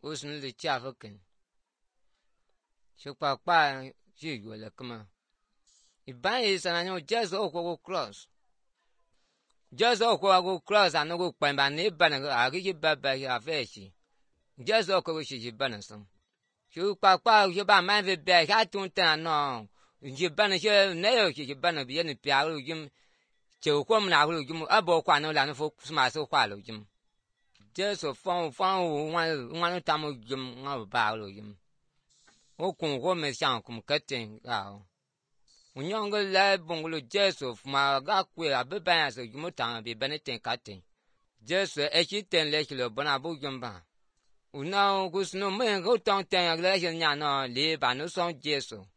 usnu le chafakin shukpa jigwele kuma iban isana nyo just okwo cross just okwo cross anogo kpamba ne ban agiji baba afeshi just okwo shiji banasam shukpa yoba man ve be ha tunta no jiban je ne yo jiban bi ne piaru jim chekom na hu jim abo kwa no la no fo sma so kwa lo jim just fon wan tam jim nga ba lo jim okun ko me shan kum katen ga unyongo la bongolo jesu ma ga kwe abeban ya so jim tan bi beneten katen jesu e chiten le kilo bona bu jumba una gusno me go tan tan la nya no le ba no son jesu